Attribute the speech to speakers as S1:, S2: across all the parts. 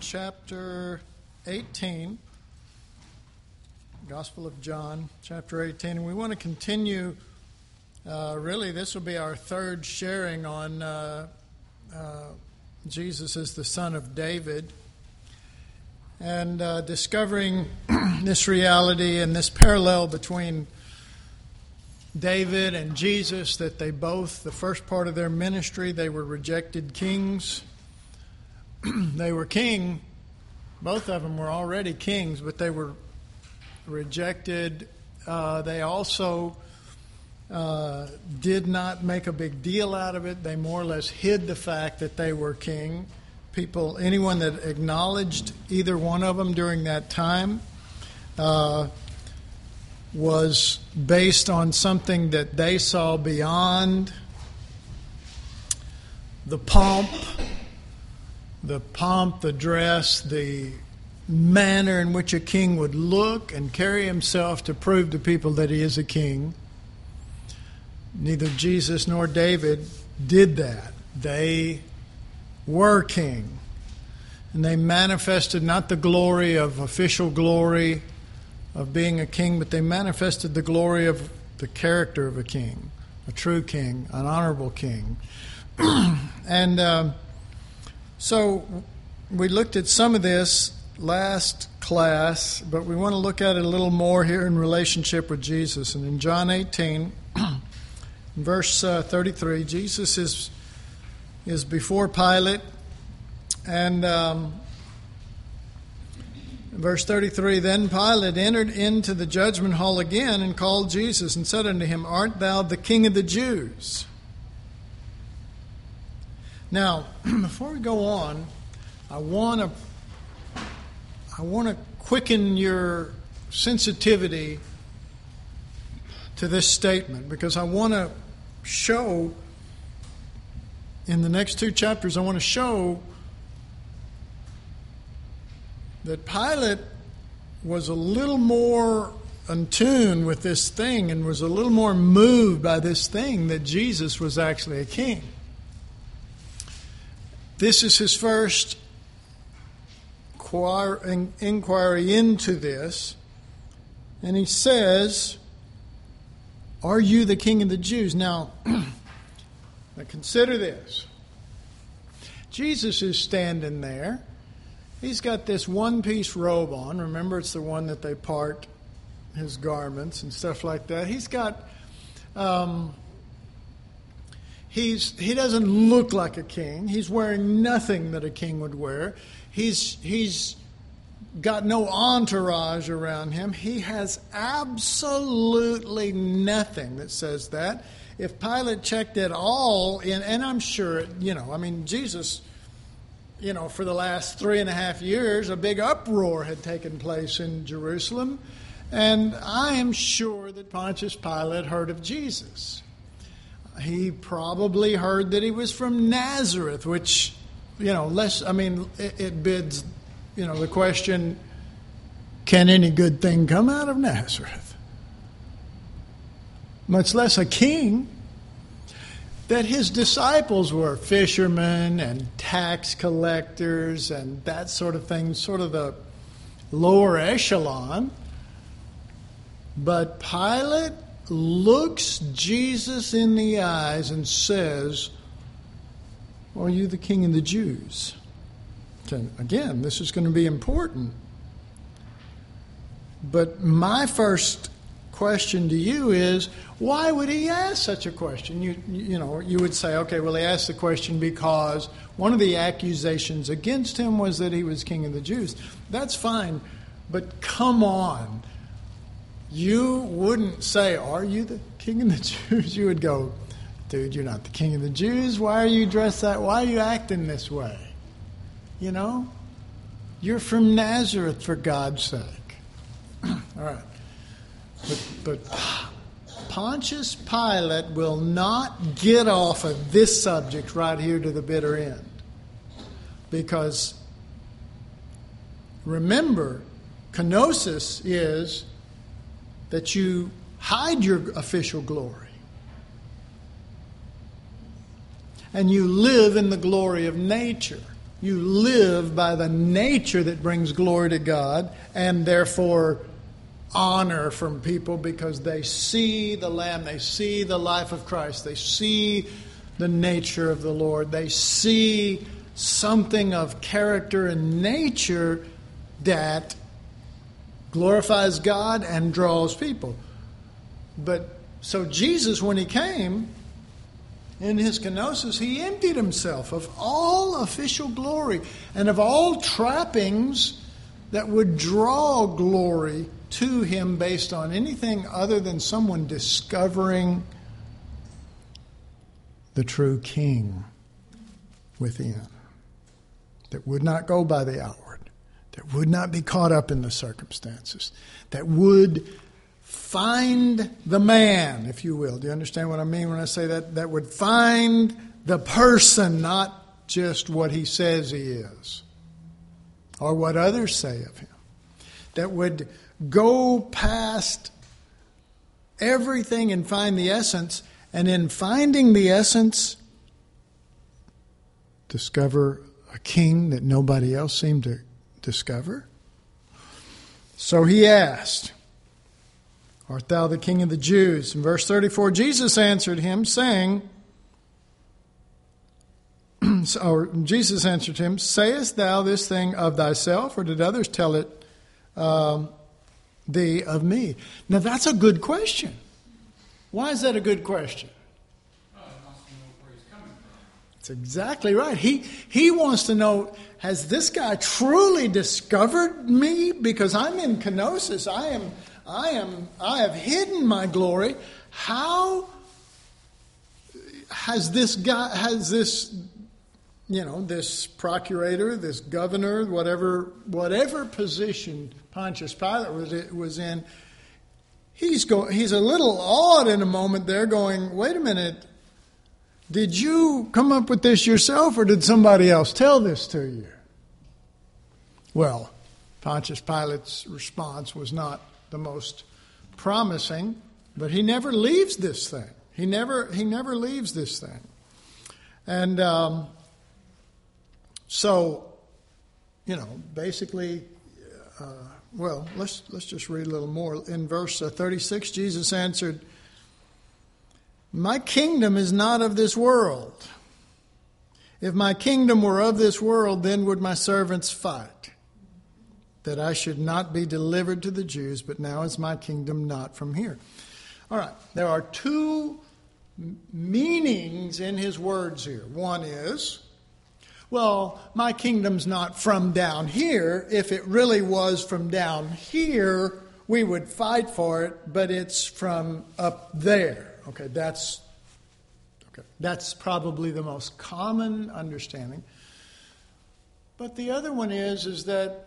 S1: chapter 18, Gospel of John, chapter 18. And we want to continue, really this will be our third sharing on Jesus as the Son of David. And discovering this reality and this parallel between David and Jesus, that they both, the first part of their ministry, they were rejected kings. They were king. Both of them were already kings, but they were rejected. They also did not make a big deal out of it. They more or less hid the fact that they were king. Anyone that acknowledged either one of them during that time was based on something that they saw beyond the pomp, the dress, the manner in which a king would look and carry himself to prove to people that he is a king. Neither Jesus nor David did that. They were king. And they manifested not the glory of official glory of being a king, but they manifested the glory of the character of a king, a true king, an honorable king. And so we looked at some of this last class, but we want to look at it a little more here in relationship with Jesus. And in John 18, verse 33, Jesus is before Pilate, and verse 33, then Pilate entered into the judgment hall again and called Jesus and said unto him, Art thou the King of the Jews? Now, before we go on, I want to quicken your sensitivity to this statement, because I want to show, in the next two chapters, I want to show that Pilate was a little more in tune with this thing and was a little more moved by this thing that Jesus was actually a king. This is his first inquiry into this, and he says, Are you the King of the Jews? Now consider this. Jesus is standing there. He's got this one-piece robe on. Remember, it's the one that they part his garments and stuff like that. He's got, he doesn't look like a king. He's wearing nothing that a king would wear. He's got no entourage around him. He has absolutely nothing that says that. If Pilate checked it all in, and I'm sure, Jesus, for the last 3.5 years, a big uproar had taken place in Jerusalem. And I am sure that Pontius Pilate heard of Jesus. He probably heard that he was from Nazareth, which, it bids, the question, can any good thing come out of Nazareth? Much less a king. That his disciples were fishermen and tax collectors and that sort of thing, sort of the lower echelon. But Pilate looks Jesus in the eyes and says, Are you the King of the Jews? Again, this is going to be important. But my first question to you is, why would he ask such a question? You would say, okay, well, he asked the question because one of the accusations against him was that he was King of the Jews. That's fine, but come on. You wouldn't say, Are you the King of the Jews? You would go, dude, you're not the King of the Jews. Why are you dressed that? Why are you acting this way? You're from Nazareth, for God's sake. All right. But Pontius Pilate will not get off of this subject right here to the bitter end. Because remember, kenosis is that you hide your official glory. And you live in the glory of nature. You live by the nature that brings glory to God, and therefore honor from people, because they see the Lamb, they see the life of Christ, they see the nature of the Lord, they see something of character and nature that glorifies God and draws people. But so Jesus, when he came in his kenosis, he emptied himself of all official glory and of all trappings that would draw glory to him based on anything other than someone discovering the true king within, that would not go by the outward, that would not be caught up in the circumstances, that would find the man, if you will. Do you understand what I mean when I say that? That would find the person, not just what he says he is or what others say of him. That would go past everything and find the essence, and in finding the essence, discover a king that nobody else seemed to discover. So he asked, "Art thou the King of the Jews?" In verse 34, Jesus answered him, saying, Jesus answered him, "Sayest thou this thing of thyself, or did others tell it thee of me?" Now that's a good question. Why is that a good question?
S2: He wants to know where he's coming from.
S1: That's exactly right. He wants to know, has this guy truly discovered me? Because I'm in kenosis. I have hidden my glory. How has this procurator, this governor, whatever position Pontius Pilate was in, he's a little awed in a moment there, going, "Wait a minute, did you come up with this yourself, or did somebody else tell this to you?" Well, Pontius Pilate's response was not the most promising, but he never leaves this thing. He never leaves this thing. And basically, let's just read a little more. In verse 36, Jesus answered, "My kingdom is not of this world. If my kingdom were of this world, then would my servants fight, that I should not be delivered to the Jews, but now is my kingdom not from here." All right, there are two meanings in his words here. One is, well, my kingdom's not from down here. If it really was from down here, we would fight for it, but it's from up there. Okay, that's probably the most common understanding. But the other one is that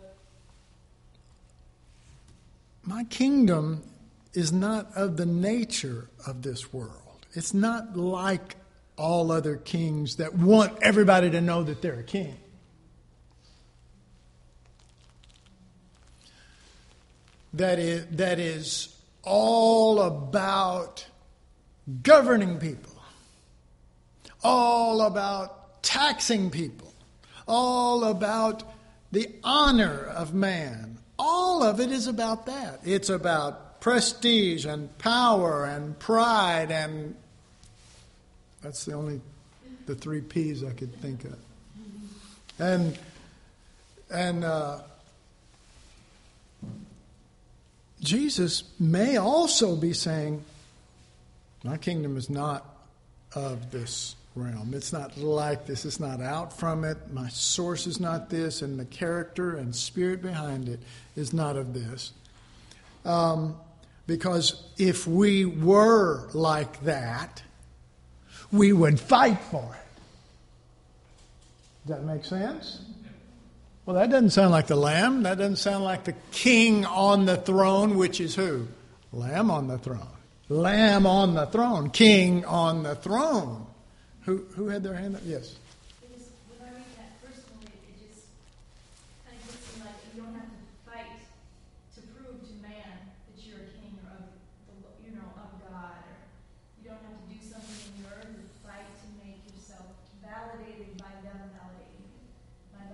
S1: my kingdom is not of the nature of this world. It's not like all other kings that want everybody to know that they're a king. That is all about governing people, all about taxing people, all about the honor of man. All of it is about that. It's about prestige and power and pride, and that's the three P's I could think of. And Jesus may also be saying, my kingdom is not of this realm. It's not like this. It's not out from it. My source is not this, and the character and spirit behind it is not of this. Because if we were like that, we would fight for it. Does that make sense? Well, that doesn't sound like the Lamb. That doesn't sound like the King on the throne, which is who? Lamb on the throne. Lamb on the throne. King on the throne. Who had their hand up? Yes.
S3: When I read that personally, it just kind of gets me like you don't have to fight to prove to man that you're a king or of God, or you don't have to do something in your earth to fight to make yourself validated by them validating you, by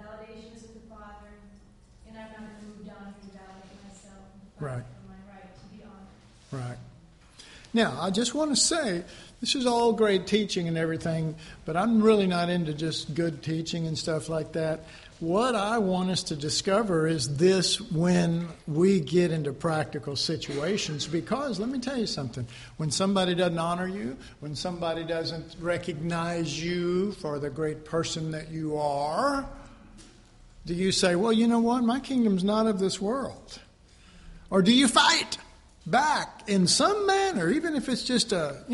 S1: Right.
S3: for my right to be honored.
S1: Right. Now, I just want to say, this is all great teaching and everything, but I'm really not into just good teaching and stuff like that. What I want us to discover is this when we get into practical situations, because let me tell you something. When somebody doesn't honor you, when somebody doesn't recognize you for the great person that you are, do you say, well, you know what, my kingdom's not of this world? Or do you fight back in some manner, even if it's just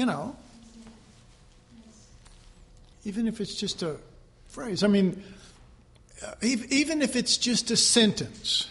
S1: even if it's just a phrase? I mean, even if it's just a sentence,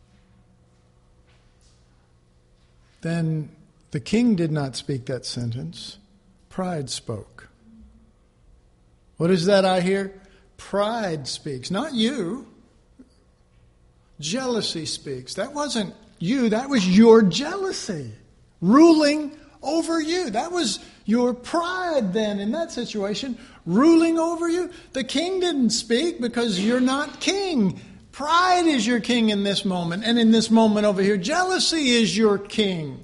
S1: then the king did not speak that sentence. Pride spoke. What is that I hear? Pride speaks, not you. Jealousy speaks. That wasn't you, that was your jealousy ruling over you. That was your pride then in that situation, ruling over you. The king didn't speak because you're not king. Pride is your king in this moment. And in this moment over here, jealousy is your king.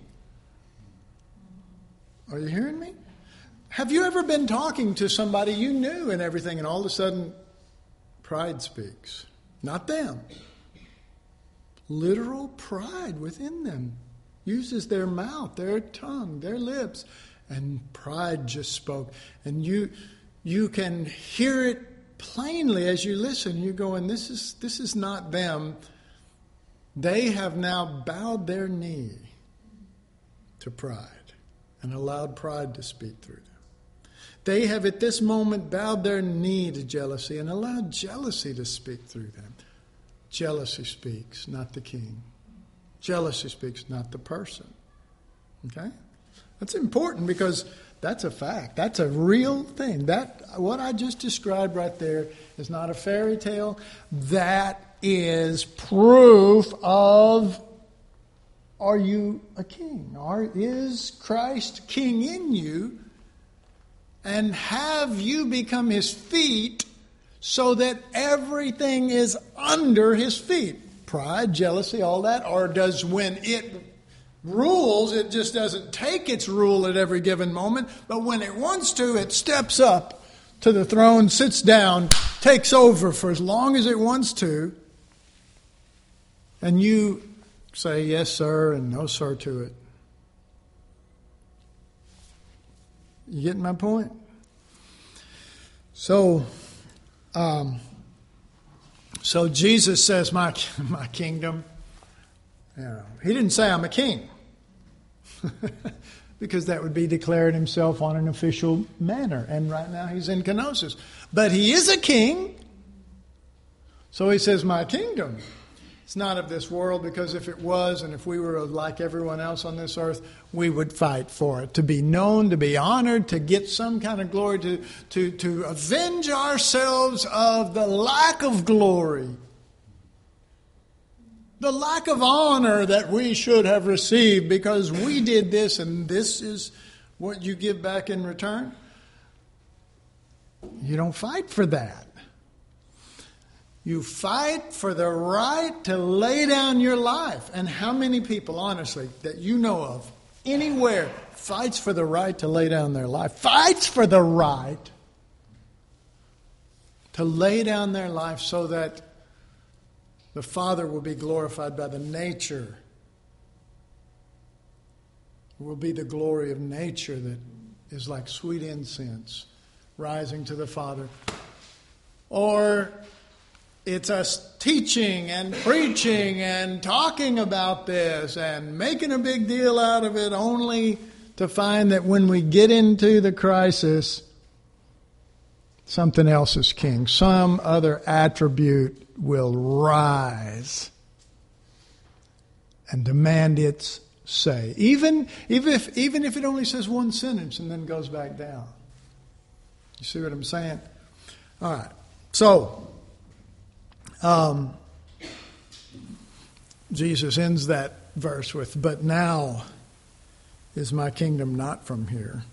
S1: Are you hearing me? Have you ever been talking to somebody you knew and everything, and all of a sudden, pride speaks? Not them. Literal pride within them uses their mouth, their tongue, their lips, and pride just spoke. And you can hear it plainly as you listen. You're going, this is not them. They have now bowed their knee to pride and allowed pride to speak through them. They have at this moment bowed their knee to jealousy and allowed jealousy to speak through them. Jealousy speaks, not the king. Jealousy speaks, not the person. Okay? That's important because that's a fact. That's a real thing. That what I just described right there is not a fairy tale. That is proof of, are you a king? Is Christ king in you? And have you become his feet so that everything is under his feet? Pride, jealousy, all that. Or does when it rules, it just doesn't take its rule at every given moment, but when it wants to, it steps up to the throne, sits down, takes over for as long as it wants to, and you say yes, sir, and no, sir to it. You getting my point? So Jesus says, my kingdom, he didn't say I'm a king. Because that would be declaring himself on an official manner. And right now he's in kenosis. But he is a king. So he says, my kingdom. It's not of this world, because if it was, and if we were like everyone else on this earth, we would fight for it. To be known, to be honored, to get some kind of glory, to avenge ourselves of the lack of glory. The lack of honor that we should have received because we did this, and this is what you give back in return. You don't fight for that. You fight for the right to lay down your life. And how many people, honestly, that you know of, anywhere, fights for the right to lay down their life, fights for the right to lay down their life so that the Father will be glorified by the nature. It will be the glory of nature that is like sweet incense rising to the Father. Or it's us teaching and preaching and talking about this and making a big deal out of it, only to find that when we get into the crisis, something else is king. Some other attribute will rise and demand its say. Even if it only says one sentence and then goes back down. You see what I'm saying? All right. So, Jesus ends that verse with, but now is my kingdom not from here.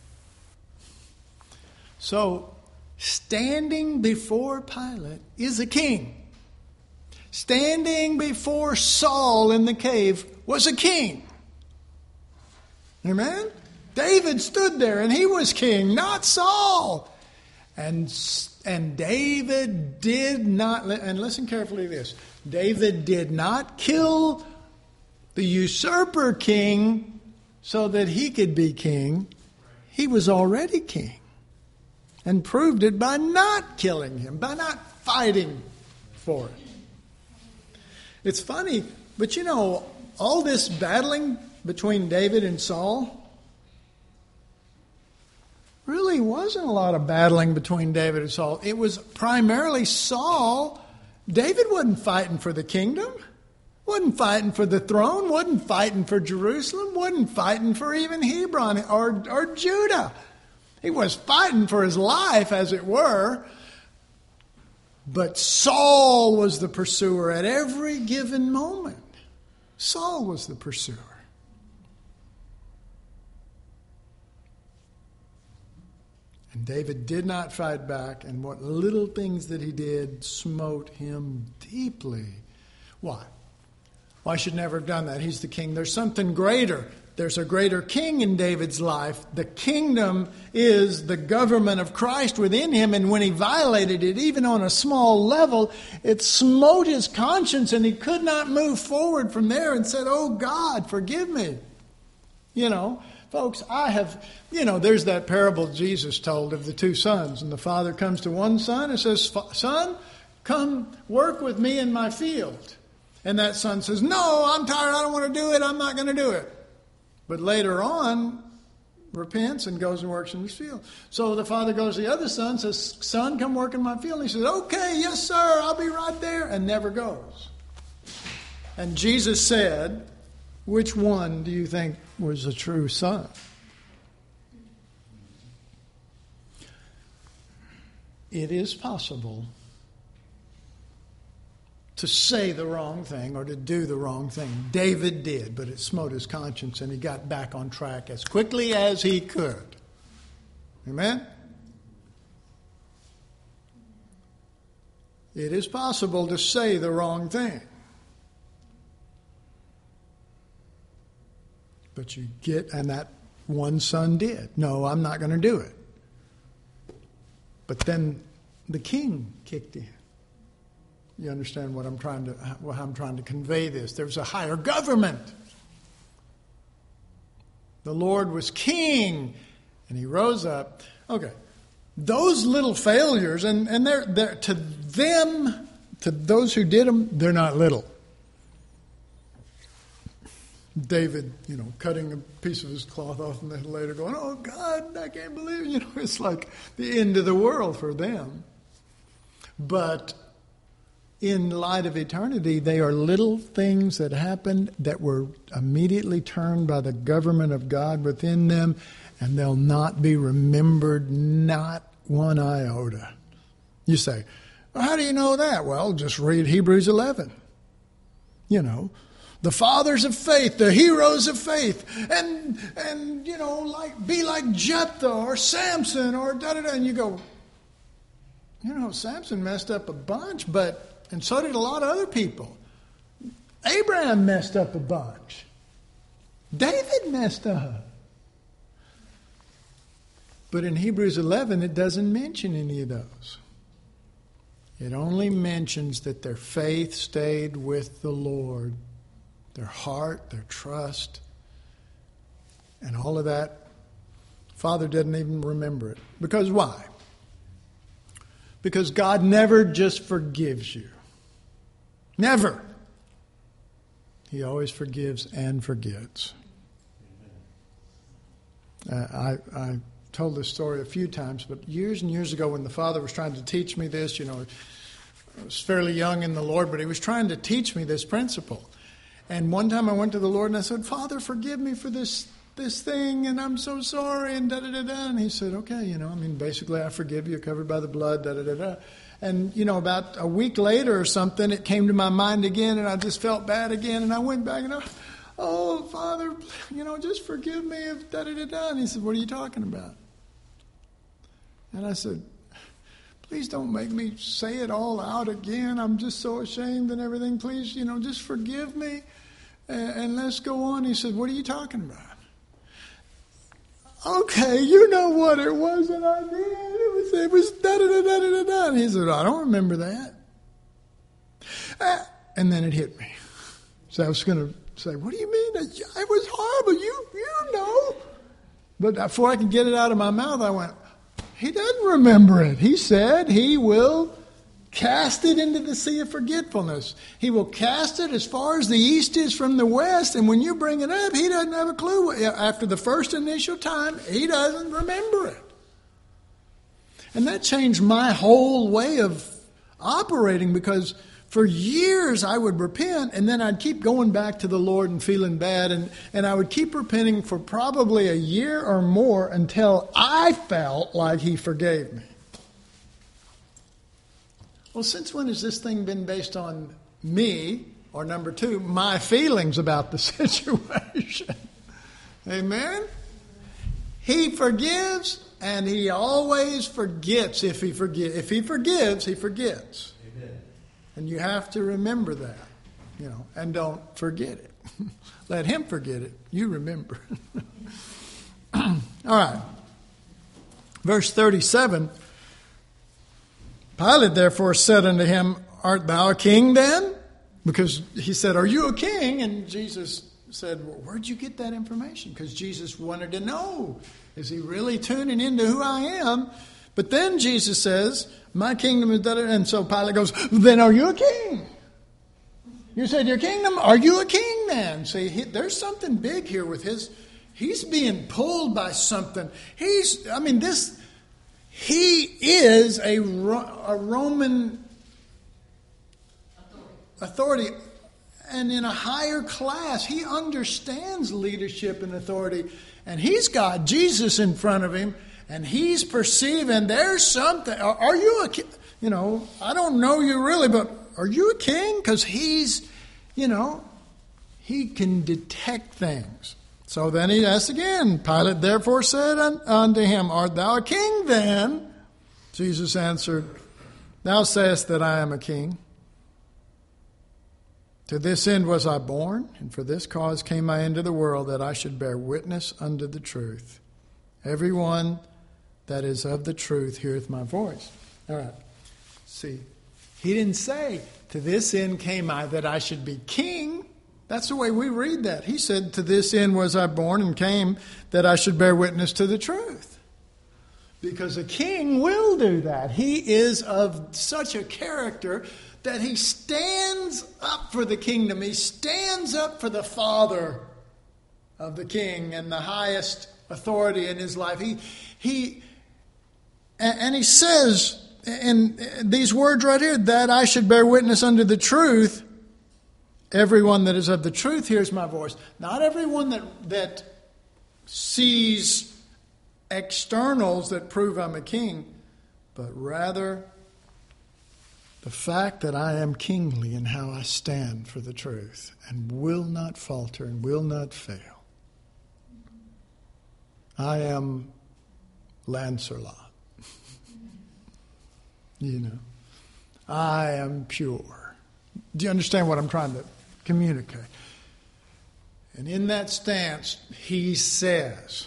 S1: So, standing before Pilate is a king. Standing before Saul in the cave was a king. Amen? David stood there and he was king, not Saul. And David did not, and listen carefully to this, David did not kill the usurper king so that he could be king. He was already king. And proved it by not killing him, by not fighting for it. It's funny, but you know, all this battling between David and Saul, really wasn't a lot of battling between David and Saul. It was primarily Saul. David wasn't fighting for the kingdom, wasn't fighting for the throne, wasn't fighting for Jerusalem, wasn't fighting for even Hebron or Judah. He was fighting for his life, as it were. But Saul was the pursuer at every given moment. Saul was the pursuer. And David did not fight back, and what little things that he did smote him deeply. Why? Why should never have done that? He's the king. There's something greater. There's a greater king in David's life. The kingdom is the government of Christ within him, and when he violated it, even on a small level, it smote his conscience, and he could not move forward from there and said, "Oh God, forgive me." You know, folks, there's that parable Jesus told of the two sons, and the father comes to one son and says, "Son, come work with me in my field." And that son says, "No, I'm tired, I don't want to do it, I'm not going to do it." But later on, repents and goes and works in his field. So the father goes to the other son, says, "Son, come work in my field." And he says, "Okay, yes, sir, I'll be right there," and never goes. And Jesus said, which one do you think was a true son? It is possible to say the wrong thing or to do the wrong thing. David did, but it smote his conscience and he got back on track as quickly as he could. Amen? It is possible to say the wrong thing. But and that one son did. "No, I'm not going to do it." But then the king kicked in. You understand how I'm trying to convey this? There was a higher government. The Lord was king, and he rose up. Okay, those little failures, and they're to them, to those who did them, they're not little. David, cutting a piece of his cloth off and then later going, "Oh God, I can't believe it." It's like the end of the world for them. But in light of eternity, they are little things that happened that were immediately turned by the government of God within them, and they'll not be remembered, not one iota. You say, "Well, how do you know that?" Well, just read Hebrews 11. The fathers of faith, the heroes of faith, and be like Jephthah or Samson or da-da-da. And you go, Samson messed up a bunch, and so did a lot of other people. Abraham messed up a bunch. David messed up. But in Hebrews 11, it doesn't mention any of those. It only mentions that their faith stayed with the Lord. Their heart, their trust, and all of that. Father didn't even remember it. Because why? Because God never just forgives you. Never. He always forgives and forgets. I told this story a few times, but years and years ago when the Father was trying to teach me this, I was fairly young in the Lord, but he was trying to teach me this principle. And one time I went to the Lord and I said, "Father, forgive me for this thing, and I'm so sorry," and da-da-da-da. And he said, "Okay, basically I forgive you, covered by the blood, da-da-da-da." And, about a week later or something, it came to my mind again, and I just felt bad again, and I went back and "Oh, Father, just forgive me of da-da-da-da." And he said, "What are you talking about?" And I said, "Please don't make me say it all out again. I'm just so ashamed and everything. Please, just forgive me." And let's go on. He said, what are you talking about? Okay, you know what it was that I did. It was da-da-da-da-da-da. And he said, I don't remember that. And then it hit me. So I was going to say, what do you mean? It was horrible. You know. But before I could get it out of my mouth, I went, he doesn't remember it. He said he will cast it into the sea of forgetfulness. He will cast it as far as the east is from the west. And when you bring it up, he doesn't have a clue. After the first initial time, he doesn't remember it. And that changed my whole way of operating, because for years I would repent and then I'd keep going back to the Lord and feeling bad. And I would keep repenting for probably a year or more until I felt like he forgave me. Well, since when has this thing been based on me, or number two, my feelings about the situation? Amen? He forgives, and he always forgets if he forgives. If he forgives, he forgets. Amen. And you have to remember that, and don't forget it. Let him forget it. You remember. All right. Verse 37. Pilate therefore said unto him, art thou a king then? Because he said, are you a king? And Jesus said, well, where'd you get that information? Because Jesus wanted to know, is he really tuning into who I am? But then Jesus says, my kingdom is... And so Pilate goes, then are you a king? You said your kingdom? Are you a king then? See, there's something big here with his... He's being pulled by something. He is a Roman authority, and in a higher class. He understands leadership and authority, and he's got Jesus in front of him, and he's perceiving there's something. Are you a king? I don't know you really, but are you a king? Because he's, he can detect things. So then he asked again. Pilate therefore said unto him, art thou a king then? Jesus answered, thou sayest that I am a king. To this end was I born, and for this cause came I into the world, that I should bear witness unto the truth. Everyone that is of the truth heareth my voice. All right. See, he didn't say, to this end came I, that I should be king. That's the way we read that. He said, to this end was I born and came, that I should bear witness to the truth. Because a king will do that. He is of such a character that he stands up for the kingdom. He stands up for the father of the king and the highest authority in his life. He says in these words right here, that I should bear witness unto the truth. Everyone that is of the truth hears my voice. Not everyone that sees externals that prove I'm a king, but rather the fact that I am kingly in how I stand for the truth and will not falter and will not fail. I am Lancelot. I am pure. Do you understand what I'm trying to communicate? And in that stance, he says,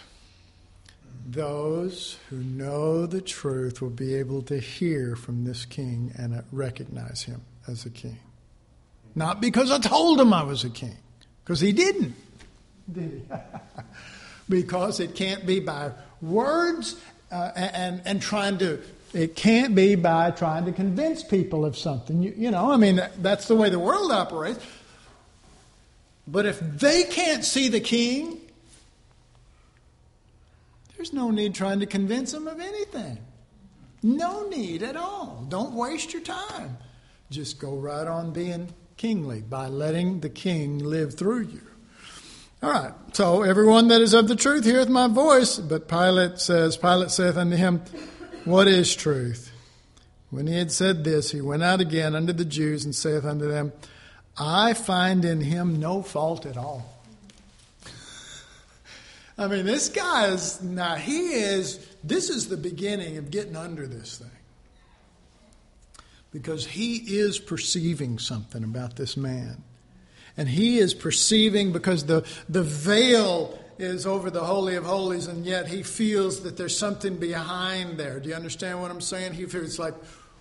S1: those who know the truth will be able to hear from this king and recognize him as a king. Not because I told him I was a king, because he didn't, did he? Because it can't be by words and trying to... It can't be by trying to convince people of something. That's the way the world operates. But if they can't see the king, there's no need trying to convince them of anything. No need at all. Don't waste your time. Just go right on being kingly by letting the king live through you. All right. So everyone that is of the truth heareth my voice. But Pilate saith unto him, what is truth? When he had said this, he went out again unto the Jews and saith unto them, I find in him no fault at all. This guy is, this is the beginning of getting under this thing. Because he is perceiving something about this man. And he is perceiving, because the veil is over the Holy of Holies, and yet he feels that there's something behind there. Do you understand what I'm saying? He feels like,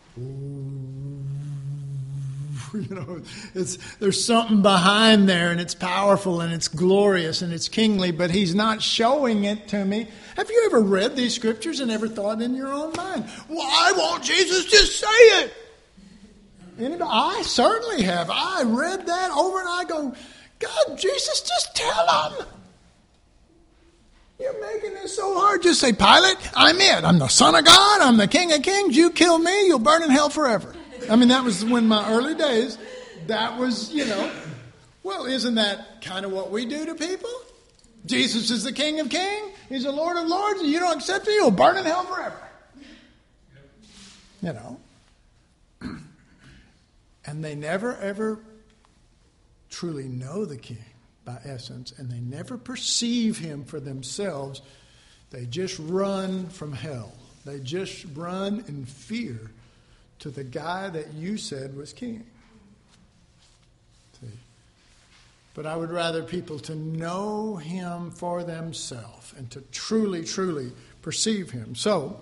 S1: there's something behind there, and it's powerful, and it's glorious, and it's kingly, but he's not showing it to me. Have you ever read these scriptures and ever thought in your own mind, why won't Jesus just say it? Anybody? I certainly have. I read that over and I go, God, Jesus, just tell them. You're making this so hard. Just say, Pilate, I'm it. I'm the Son of God. I'm the King of Kings. You kill me, you'll burn in hell forever. I mean, that was when my early days, that was, well, isn't that kind of what we do to people? Jesus is the King of Kings. He's the Lord of Lords. And you don't accept it, you'll burn in hell forever. And they never, ever truly know the King by essence, and they never perceive him for themselves. They just run from hell. They just run in fear to the guy that you said was king. See? But I would rather people to know him for themselves and to truly, truly perceive him. So,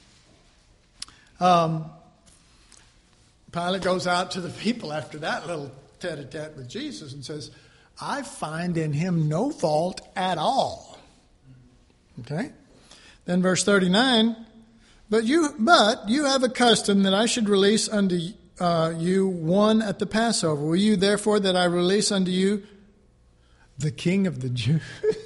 S1: Pilate goes out to the people after that little tete-a-tete with Jesus and says, I find in him no fault at all. Okay? Then verse 39, but you have a custom that I should release unto you one at the Passover. Will you therefore that I release unto you the King of the Jews?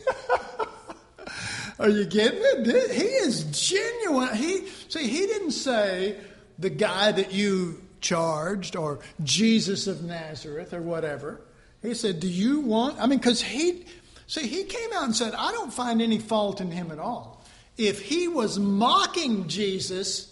S1: Are you getting it? He is genuine. He didn't say the guy that you charged or Jesus of Nazareth or whatever. He said, do you want, because he came out and said, I don't find any fault in him at all. If he was mocking Jesus,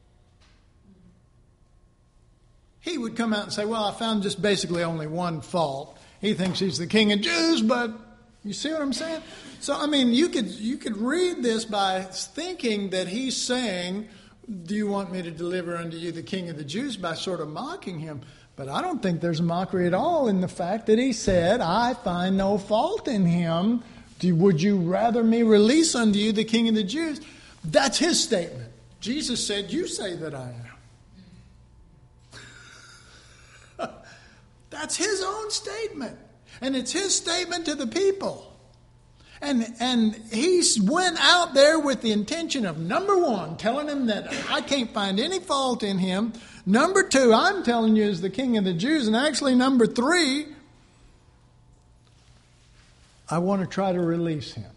S1: he would come out and say, well, I found just basically only one fault. He thinks he's the King of Jews, but you see what I'm saying? So, you could read this by thinking that he's saying, do you want me to deliver unto you the King of the Jews, by sort of mocking him. But I don't think there's mockery at all in the fact that he said, I find no fault in him. Would you rather me release unto you the King of the Jews? That's his statement. Jesus said, you say that I am. That's his own statement. And it's his statement to the people. And he went out there with the intention of, number one, telling them that I can't find any fault in him. Number two, I'm telling you is the King of the Jews. And actually, number three, I want to try to release him.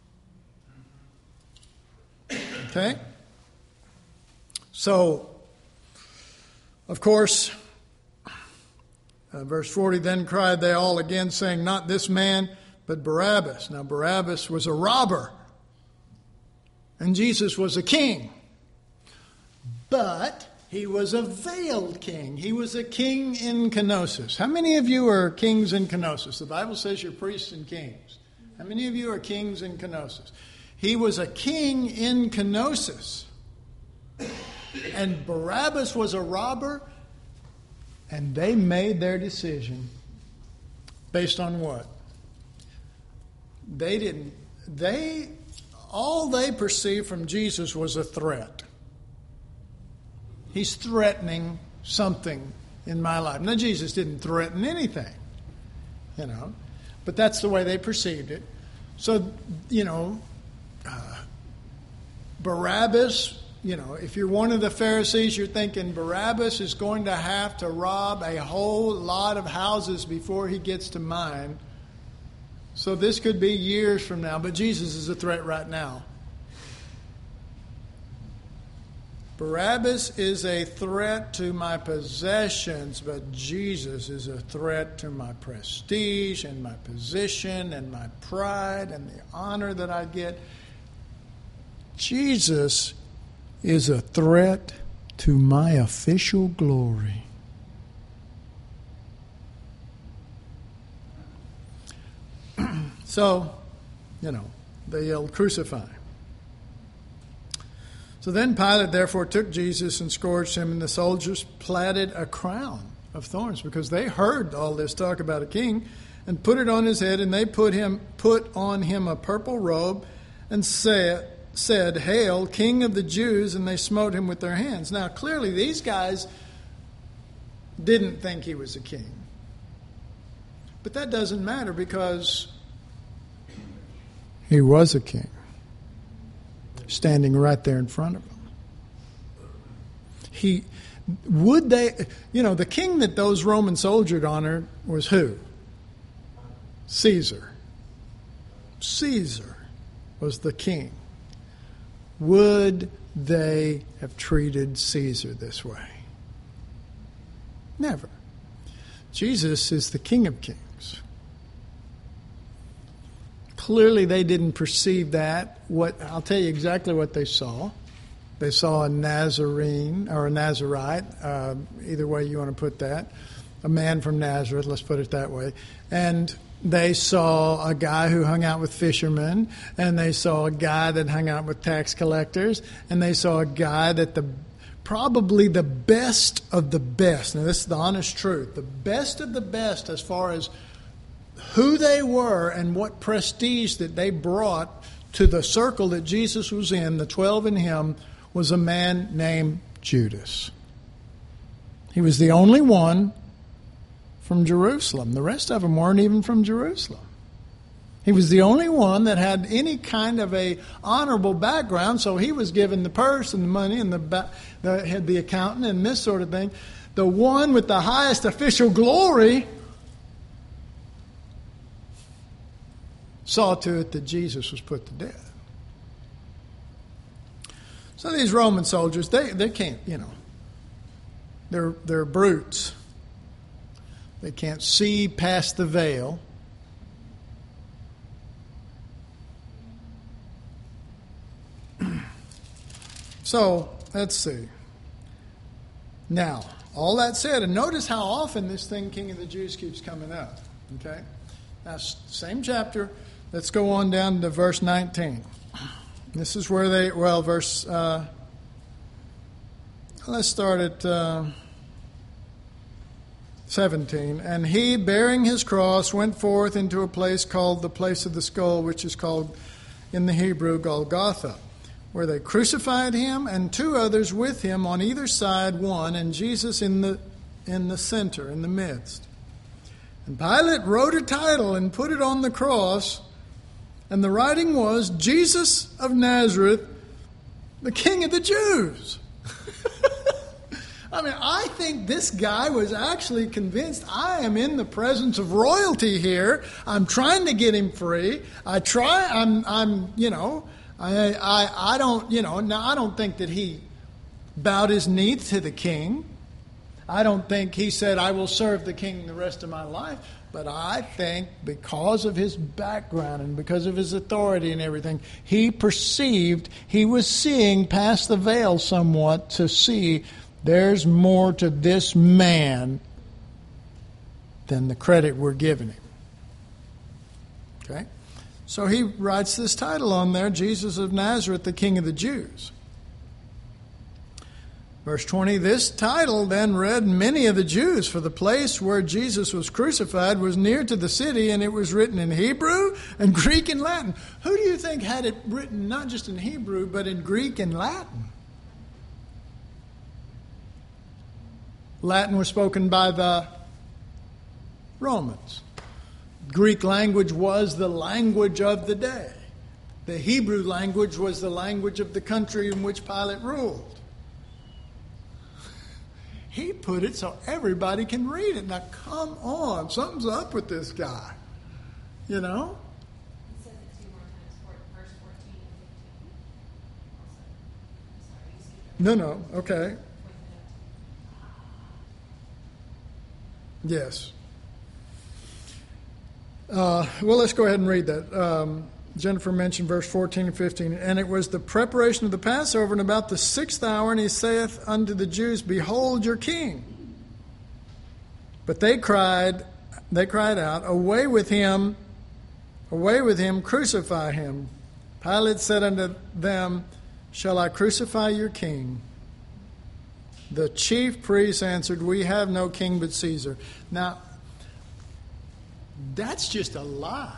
S1: Okay? So, of course, verse 40, then cried they all again, saying, not this man, but Barabbas. Now, Barabbas was a robber, and Jesus was a king. But he was a veiled king. He was a king in kenosis. How many of you are kings in kenosis? The Bible says you're priests and kings. How many of you are kings in kenosis? He was a king in kenosis. And Barabbas was a robber, and they made their decision based on what? All they perceived from Jesus was a threat. He's threatening something in my life. Now, Jesus didn't threaten anything, but that's the way they perceived it. So, Barabbas, if you're one of the Pharisees, you're thinking Barabbas is going to have to rob a whole lot of houses before he gets to mine. So this could be years from now, but Jesus is a threat right now. Barabbas is a threat to my possessions, but Jesus is a threat to my prestige and my position and my pride and the honor that I get. Jesus is a threat to my official glory. So, they yelled, crucify him. So then Pilate therefore took Jesus and scourged him, and the soldiers platted a crown of thorns, because they heard all this talk about a king, and put it on his head, and they put on him a purple robe, and said, Hail, King of the Jews, and they smote him with their hands. Now, clearly, these guys didn't think he was a king. But that doesn't matter, because he was a king, standing right there in front of them. The king that those Roman soldiers honored was who? Caesar. Caesar was the king. Would they have treated Caesar this way? Never. Jesus is the King of Kings. Clearly they didn't perceive that. I'll tell you exactly what they saw. They saw a Nazarene or a Nazarite, either way you want to put that, a man from Nazareth, let's put it that way. And they saw a guy who hung out with fishermen, and they saw a guy that hung out with tax collectors, and they saw a guy that probably the best of the best. Now, this is the honest truth. The best of the best as far as who they were and what prestige that they brought to the circle that Jesus was in, the 12 and him, was a man named Judas. He was the only one from Jerusalem. The rest of them weren't even from Jerusalem. He was the only one that had any kind of a honorable background, so he was given the purse and the money and had the accountant and this sort of thing. The one with the highest official glory saw to it that Jesus was put to death. So these Roman soldiers, they can't, they're brutes. They can't see past the veil. So, let's see. Now, all that said, and notice how often this thing, King of the Jews, keeps coming up. Okay? Now, same chapter. Let's go on down to verse 19. This is where let's start at 17. And he, bearing his cross, went forth into a place called the place of the skull, which is called in the Hebrew Golgotha, where they crucified him and two others with him on either side, one, and Jesus in the center, in the midst. And Pilate wrote a title and put it on the cross, and the writing was, Jesus of Nazareth, the King of the Jews. I think this guy was actually convinced, I am in the presence of royalty here. I'm trying to get him free. I don't think that he bowed his knee to the king. I don't think he said, I will serve the king the rest of my life. But I think because of his background and because of his authority and everything, he was seeing past the veil somewhat to see there's more to this man than the credit we're giving him. Okay? So he writes this title on there, Jesus of Nazareth, the King of the Jews. Verse 20, this title then read many of the Jews, for the place where Jesus was crucified was near to the city, and it was written in Hebrew and Greek and Latin. Who do you think had it written not just in Hebrew, but in Greek and Latin? Latin was spoken by the Romans. Greek language was the language of the day. The Hebrew language was the language of the country in which Pilate ruled. He put it so everybody can read it. Now, come on. Something's up with this guy. You know?
S4: He says it 2 more times, verse 14 and 15.
S1: No, okay. Yes. Well, let's go ahead and read that. Jennifer mentioned verse 14 and 15. And it was the preparation of the Passover, and about the 6th hour, and he saith unto the Jews, Behold your king. But they cried out, Away with him, crucify him. Pilate said unto them, Shall I crucify your king? The chief priests answered, "We have no king but Caesar." Now, that's just a lie.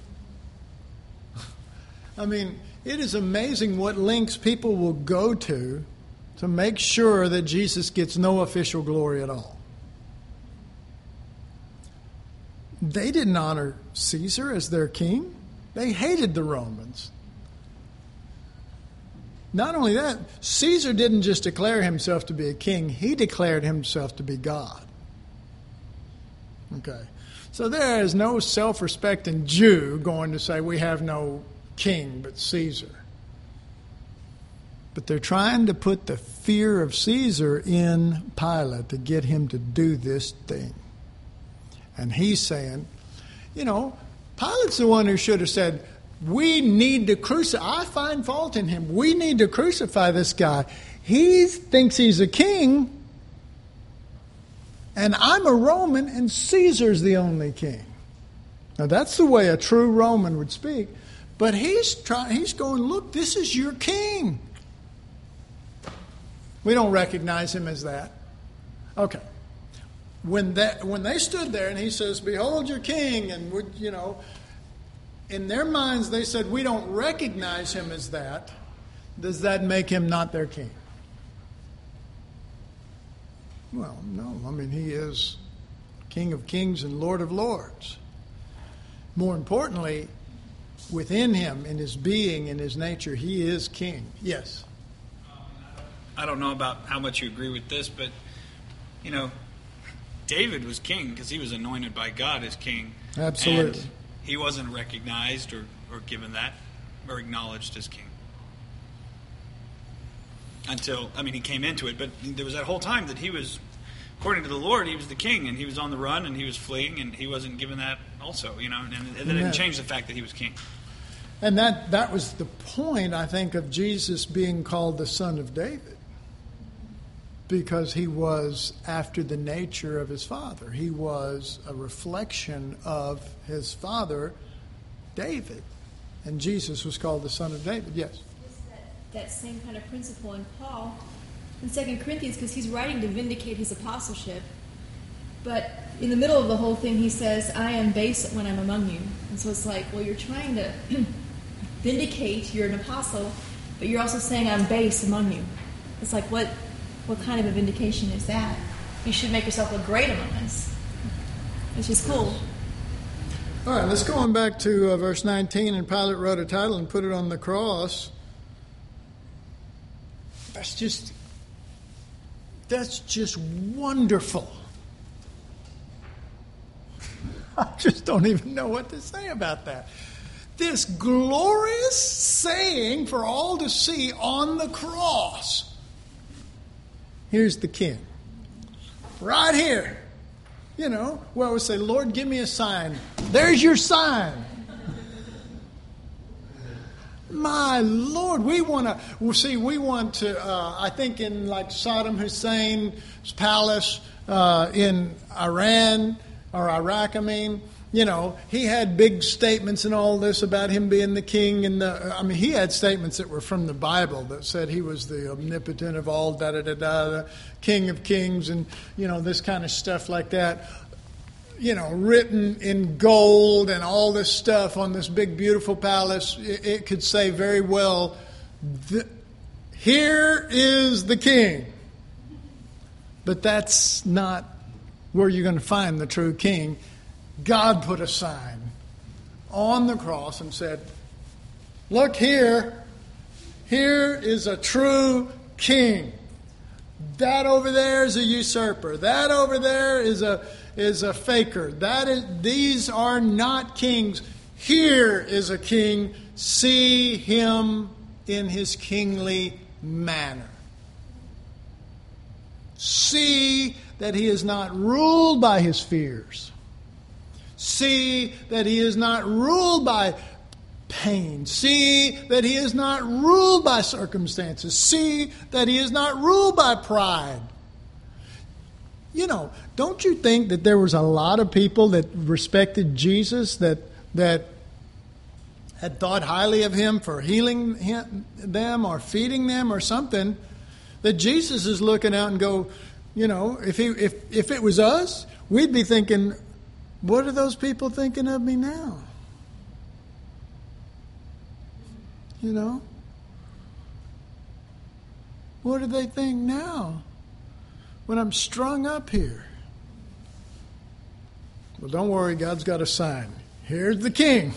S1: I mean, it is amazing what lengths people will go to make sure that Jesus gets no official glory at all. They didn't honor Caesar as their king. They hated the Romans. Not only that, Caesar didn't just declare himself to be a king, he declared himself to be God. Okay. So there is no self-respecting Jew going to say, "We have no king but Caesar." But they're trying to put the fear of Caesar in Pilate to get him to do this thing. And he's saying, Pilate's the one who should have said, "We need to crucify. I find fault in him. We need to crucify this guy. He thinks he's a king, and I'm a Roman, and Caesar's the only king." Now that's the way a true Roman would speak. But he's going, "Look, this is your king." We don't recognize him as that. Okay. When they stood there and he says, "Behold your king," and in their minds they said, "We don't recognize him as that," does that make him not their king? Well, no. I mean, he is King of Kings and Lord of Lords. More importantly, within him, in his being, in his nature, he is king. Yes?
S2: I don't know about how much you agree with this, but, David was king because he was anointed by God as king.
S1: Absolutely.
S2: And he wasn't recognized or given that or acknowledged as king. Until, he came into it, but there was that whole time that he was, according to the Lord, he was the king, and he was on the run, and he was fleeing, and he wasn't given that also, and that didn't change the fact that he was king.
S1: And that was the point, I think, of Jesus being called the Son of David. Because he was after the nature of his father. He was a reflection of his father, David. And Jesus was called the Son of David. Yes?
S4: That same kind of principle in Paul in 2 Corinthians, because he's writing to vindicate his apostleship. But in the middle of the whole thing, he says, "I am base when I'm among you." And so it's like, well, you're trying to vindicate you're an apostle, but you're also saying I'm base among you. It's like, what kind of a vindication is that? You should make yourself look great among us. Which is cool.
S1: All right, let's go on back to verse 19. And Pilate wrote a title and put it on the cross. That's just wonderful. I just don't even know what to say about that. This glorious saying for all to see on the cross. Here's the king. Right here. We say, "Lord, give me a sign." There's your sign. My Lord, we want to, I think in like Saddam Hussein's palace in Iran, or Iraq, he had big statements and all this about him being the king. And he had statements that were from the Bible that said he was the omnipotent of all, the King of Kings, and, this kind of stuff like that. Written in gold and all this stuff on this big, beautiful palace. It could say very well, "Here is the king." But that's not where you're going to find the true king. God put a sign on the cross and said, "Look here. Here is a true king. That over there is a usurper. That over there is a faker. These are not kings. Here is a king. See him in his kingly manner. See that he is not ruled by his fears. See that he is not ruled by pain. See that he is not ruled by circumstances. See that he is not ruled by pride." Don't you think that there was a lot of people that respected Jesus that had thought highly of him for healing them or feeding them or something, that Jesus is looking out and go, you know, if it was us, we'd be thinking, what are those people thinking of me now? You know? What do they think now when I'm strung up here? Well, don't worry, God's got a sign. Here's the king.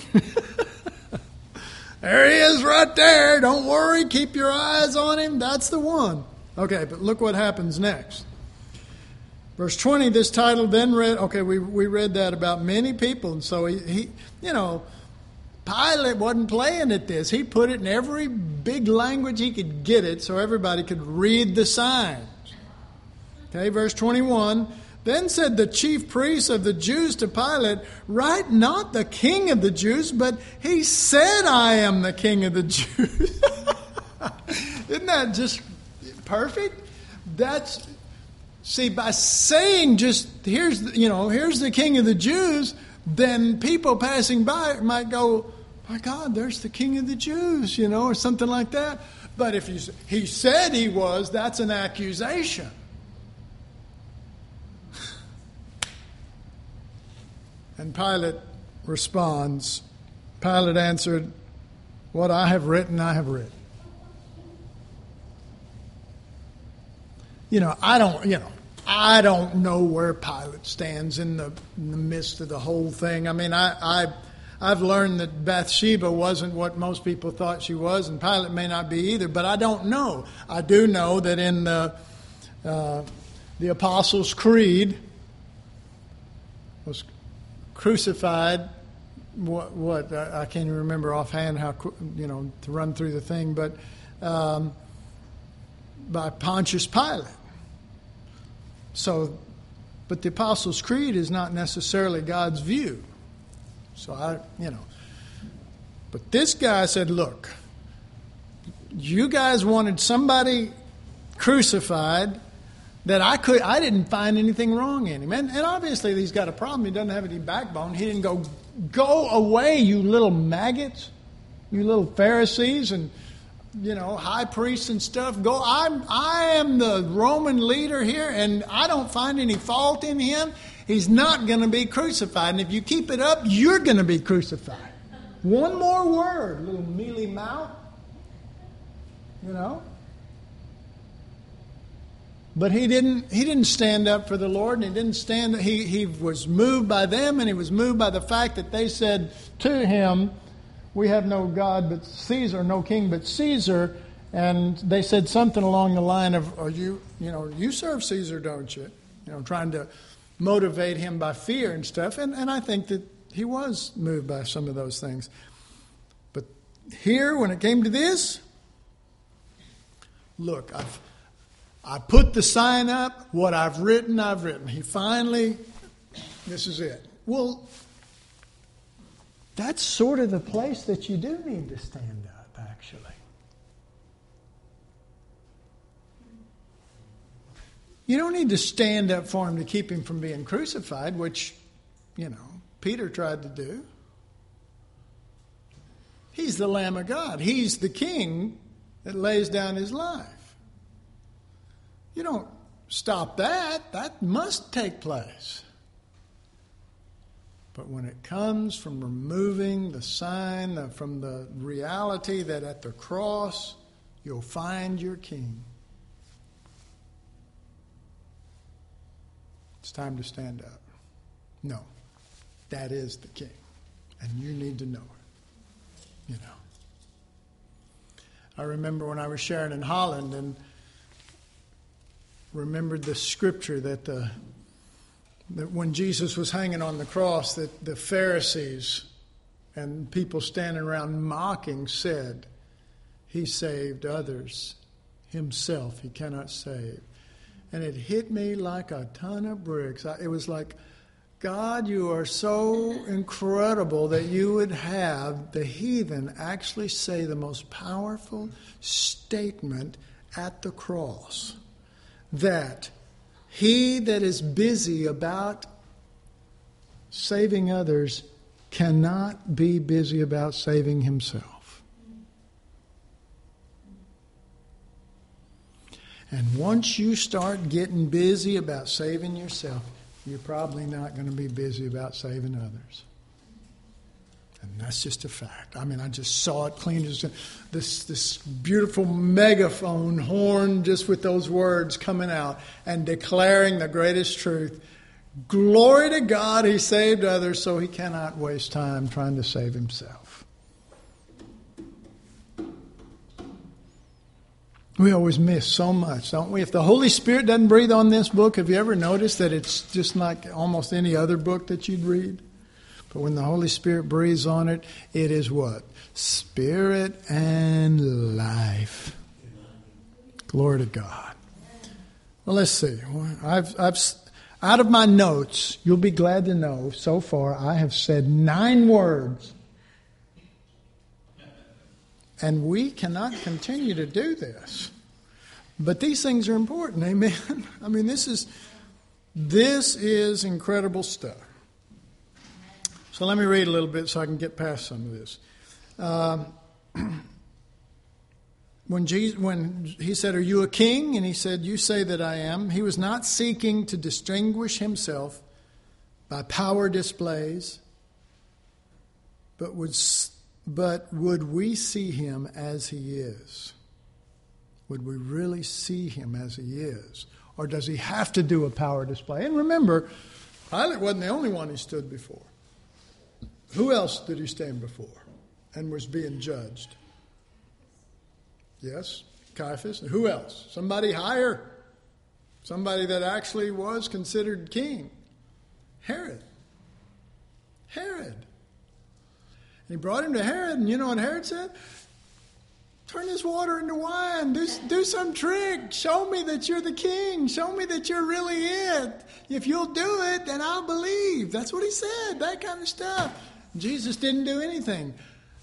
S1: There he is right there. Don't worry, keep your eyes on him. That's the one. Okay, but look what happens next. Verse 20, this title then read, okay, we read that about many people. And so he you know, Pilate wasn't playing at this. He put it in every big language he could get it so everybody could read the signs. Okay, verse 21, then said the chief priests of the Jews to Pilate, write not the king of the Jews, but he said, I am the king of the Jews. Isn't that just perfect? See, by saying just, here's the king of the Jews, then people passing by might go, my God, there's the king of the Jews, you know, or something like that. But if he said he was, that's an accusation. And Pilate responds, Pilate answered, what I have written, I have written. I don't know where Pilate stands in the midst of the whole thing. I mean, I've learned that Bathsheba wasn't what most people thought she was, and Pilate may not be either, but I don't know. I do know that in the Apostles' Creed was crucified. What I can't even remember offhand how to run through the thing, but by Pontius Pilate. So, but the Apostles' Creed is not necessarily God's view. So but this guy said, look, you guys wanted somebody crucified that I didn't find anything wrong in him. And obviously he's got a problem. He doesn't have any backbone. He didn't go away, you little maggots, you little Pharisees and high priests and stuff. I am the Roman leader here, and I don't find any fault in him. He's not going to be crucified. And if you keep it up, you're going to be crucified. One more word, little mealy mouth. But he didn't stand up for the Lord, and he was moved by them, and he was moved by the fact that they said to him, we have no God but Caesar, no king but Caesar. And they said something along the line of, you serve Caesar, don't you? Trying to motivate him by fear and stuff. And I think that he was moved by some of those things. But here, when it came to this, look, I put the sign up. What I've written, I've written. This is it. Well, that's sort of the place that you do need to stand up, actually. You don't need to stand up for him to keep him from being crucified, which, Peter tried to do. He's the Lamb of God. He's the King that lays down his life. You don't stop that. That must take place. But when it comes from removing the sign, from the reality that at the cross you'll find your King, it's time to stand up. No, that is the King, and you need to know it. I remember when I was sharing in Holland and remembered the scripture that when Jesus was hanging on the cross, that the Pharisees and people standing around mocking said, he saved others, himself he cannot save. And it hit me like a ton of bricks. It was like, God, you are so incredible that you would have the heathen actually say the most powerful statement at the cross, that he that is busy about saving others cannot be busy about saving himself. And once you start getting busy about saving yourself, you're probably not going to be busy about saving others. And that's just a fact. I mean, I just saw it clean as this beautiful megaphone horn just with those words coming out and declaring the greatest truth. Glory to God, he saved others, so he cannot waste time trying to save himself. We always miss so much, don't we? If the Holy Spirit doesn't breathe on this book, have you ever noticed that it's just like almost any other book that you'd read? But when the Holy Spirit breathes on it, it is what? Spirit and life. Glory to God. Well, let's see. I've out of my notes, you'll be glad to know, so far I have said 9 words. And we cannot continue to do this. But these things are important, amen? I mean, this is incredible stuff. So let me read a little bit so I can get past some of this. When he said, "Are you a king?" and he said, "You say that I am," he was not seeking to distinguish himself by power displays, but would we see him as he is? Would we really see him as he is? Or does he have to do a power display? And remember, Pilate wasn't the only one he stood before. Who else did he stand before and was being judged? Yes, Caiaphas. And who else? Somebody higher. Somebody that actually was considered king. Herod. And he brought him to Herod, and you know what Herod said? Turn this water into wine. Do some trick. Show me that you're the king. Show me that you're really it. If you'll do it, then I'll believe. That's what he said, that kind of stuff. Jesus didn't do anything.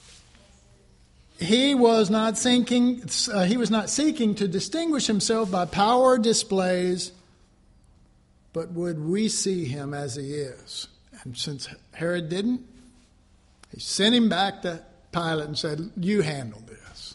S1: He was not seeking to distinguish himself by power displays, but would we see him as he is? And since Herod didn't, he sent him back to Pilate and said, "You handle this."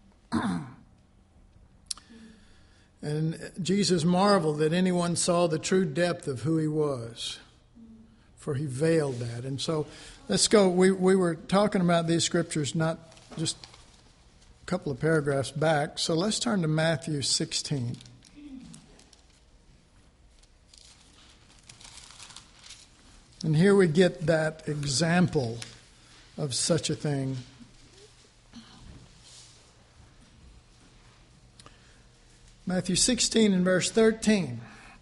S1: And Jesus marveled that anyone saw the true depth of who he was, for he veiled that. And so let's go. We were talking about these scriptures not just a couple of paragraphs back. So let's turn to Matthew 16. And here we get that example of such a thing. Matthew 16 and verse 13.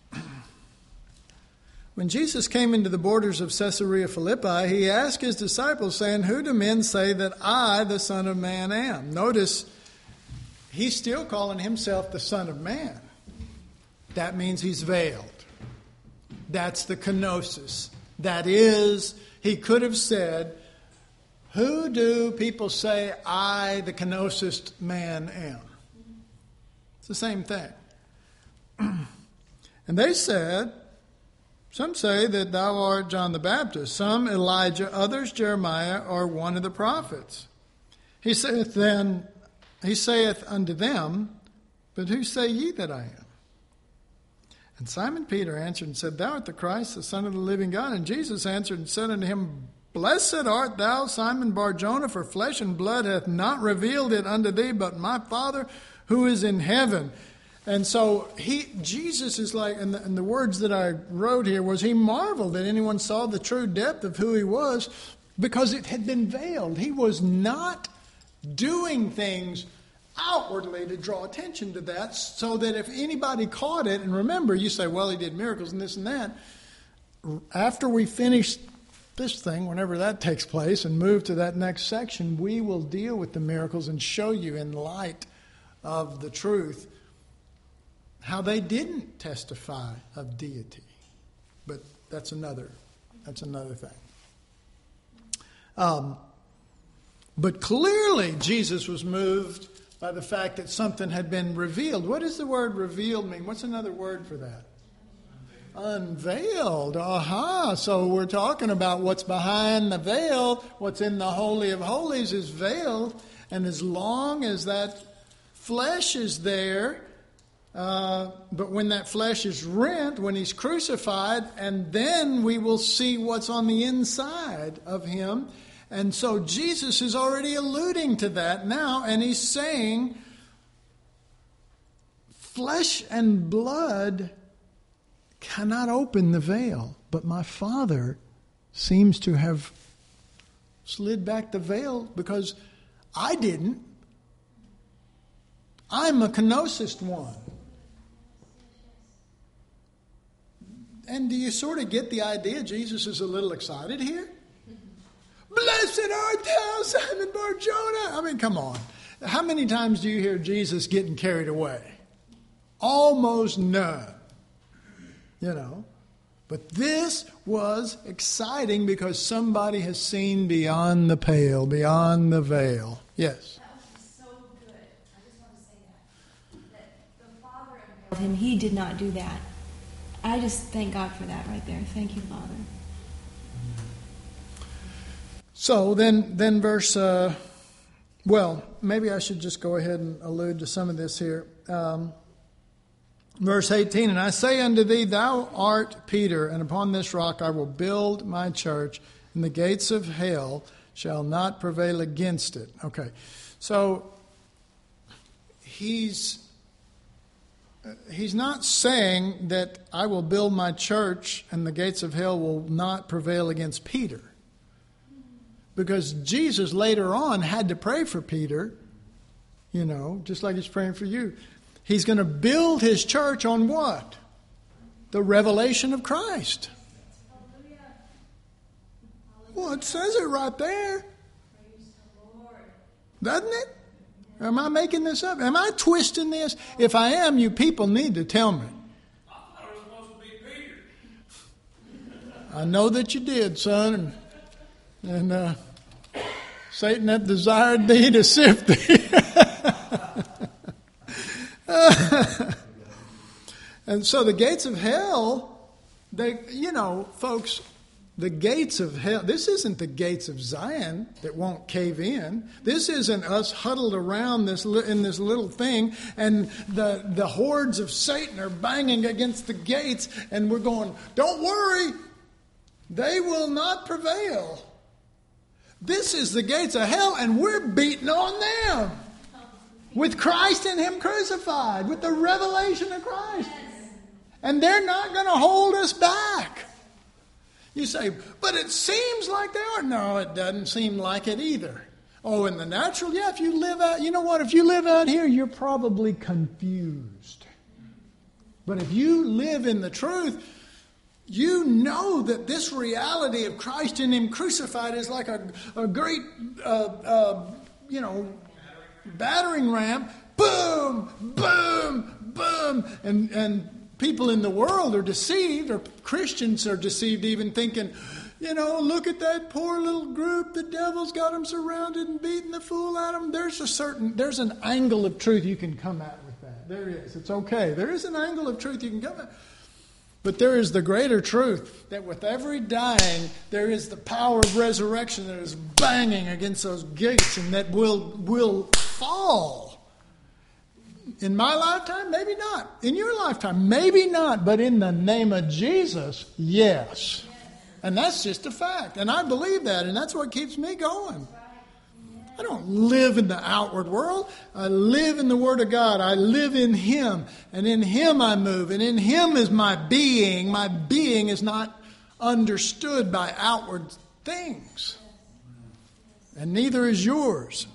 S1: When Jesus came into the borders of Caesarea Philippi, he asked his disciples, saying, "Who do men say that I, the Son of Man, am?" Notice, he's still calling himself the Son of Man. That means he's veiled. That's the kenosis. That is, he could have said, "Who do people say I, the kenosis man, am?" It's the same thing. And they said, "Some say that thou art John the Baptist, some Elijah, others Jeremiah, or one of the prophets." He saith unto them, "But who say ye that I am?" And Simon Peter answered and said, "Thou art the Christ, the Son of the living God." And Jesus answered and said unto him, "Blessed art thou, Simon Bar-Jonah, for flesh and blood hath not revealed it unto thee, but my Father who is in heaven." And so Jesus is like, and the words that I wrote here was, he marveled that anyone saw the true depth of who he was, because it had been veiled. He was not doing things outwardly to draw attention to that, so that if anybody caught it, and remember, you say, well, he did miracles and this and that. After we finish this thing, whenever that takes place, and move to that next section, we will deal with the miracles and show you in light of the truth how they didn't testify of deity. But that's another thing. But clearly Jesus was moved by the fact that something had been revealed. What does the word revealed mean? What's another word for that? Unveiled. Aha. So we're talking about what's behind the veil. What's in the Holy of Holies is veiled. And as long as that flesh is there, But when that flesh is rent, when he's crucified, and then we will see what's on the inside of him. And so Jesus is already alluding to that now, and he's saying, flesh and blood cannot open the veil, but my Father seems to have slid back the veil because I didn't. I'm a kenosis one. And do you sort of get the idea Jesus is a little excited here? Blessed art thou, Simon Bar-Jonah. I mean, come on. How many times do you hear Jesus getting carried away? Almost none. You know. But this was exciting because somebody has seen beyond the pale, beyond the veil. Yes.
S3: That was so good. I just want to say that the Father unveiled
S4: Him, he did not do that. I just thank God for that right there. Thank you, Father.
S1: So then verse, well, maybe I should just go ahead and allude to some of this here. Verse 18, and I say unto thee, thou art Peter, and upon this rock I will build my church, and the gates of hell shall not prevail against it. Okay, so he's not saying that I will build my church and the gates of hell will not prevail against Peter. Because Jesus later on had to pray for Peter, you know, just like he's praying for you. He's going to build his church on what? The revelation of Christ. Well, it says it right there. Doesn't it? Am I making this up? Am I twisting this? If I am, you people need to tell me.
S2: I thought it was supposed to be Peter.
S1: I know that you did, son. And Satan hath desired thee to sift thee. And so the gates of hell, folks, the gates of hell, this isn't the gates of Zion that won't cave in. This isn't us huddled around in this little thing and the hordes of Satan are banging against the gates and we're going, don't worry, they will not prevail. This is the gates of hell and we're beating on them with Christ and Him crucified, with the revelation of Christ. And they're not going to hold us back. You say, but it seems like they are. No, it doesn't seem like it either. Oh, in the natural, yeah, if you live out, you know what, if you live out here, you're probably confused. But if you live in the truth, you know that this reality of Christ in Him crucified is like a great, battering ram. Boom, boom, boom. And people in the world are deceived, or Christians are deceived even thinking, look at that poor little group. The devil's got them surrounded and beating the fool out of them. There's an angle of truth you can come at with that. There is. It's okay. There is an angle of truth you can come at. But there is the greater truth that with every dying, there is the power of resurrection that is banging against those gates and that will fall. In my lifetime, maybe not. In your lifetime, maybe not. But in the name of Jesus, yes. And that's just a fact. And I believe that. And that's what keeps me going. I don't live in the outward world. I live in the Word of God. I live in Him. And in Him I move. And in Him is my being. My being is not understood by outward things. And neither is yours.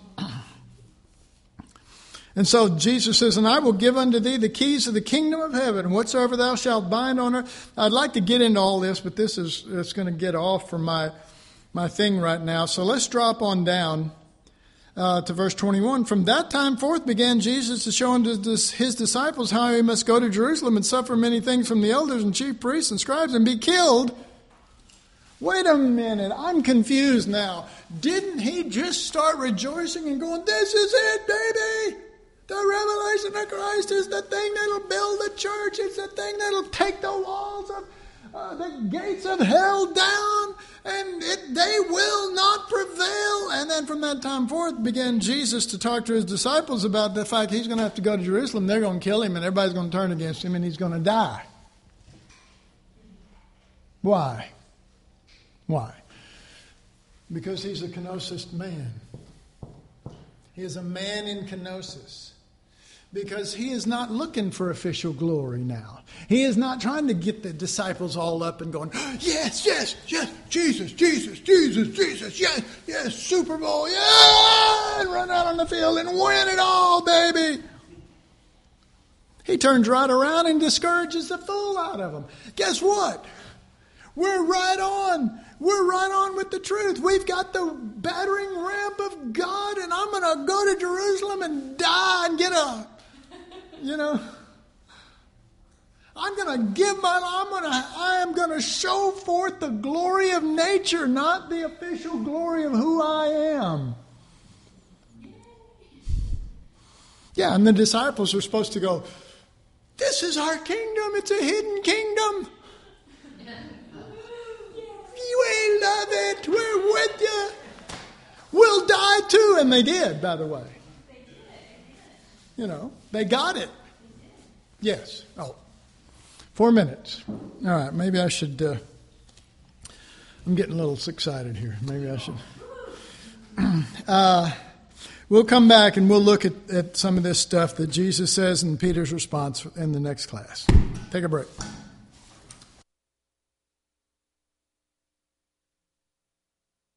S1: And so Jesus says, and I will give unto thee the keys of the kingdom of heaven, and whatsoever thou shalt bind on earth. I'd like to get into all this, but it's going to get off from my thing right now. So let's drop on down to verse 21. From that time forth began Jesus to show unto His disciples how He must go to Jerusalem and suffer many things from the elders and chief priests and scribes and be killed. Wait a minute, I'm confused now. Didn't He just start rejoicing and going, this is it, baby? The revelation of Christ is the thing that'll build the church. It's the thing that'll take the walls of the gates of hell down, and they will not prevail. And And then from that time forth began Jesus to talk to his disciples about the fact he's going to have to go to Jerusalem. They're going to kill him and everybody's going to turn against him and he's going to die. Why? Why? Because he's a kenosis man. He is a man in kenosis. Because he is not looking for official glory now. He is not trying to get the disciples all up and going, yes, yes, yes, Jesus, Jesus, Jesus, Jesus, yes, yes, Super Bowl, yeah, and run out on the field and win it all, baby. He turns right around and discourages the fool out of them. Guess what? We're right on. We're right on with the truth. We've got the battering ram of God, and I'm going to go to Jerusalem and die and get a, I am going to show forth the glory of nature, not the official glory of who I am. Yeah, and the disciples are supposed to go, this is our kingdom. It's a hidden kingdom. We love it. We're with you. We'll die too. And they did, by the way. They got it. Yes. 4 minutes. All right. Maybe I should. I'm getting a little excited here. Maybe I should. We'll come back and we'll look at some of this stuff that Jesus says and Peter's response in the next class. Take a break.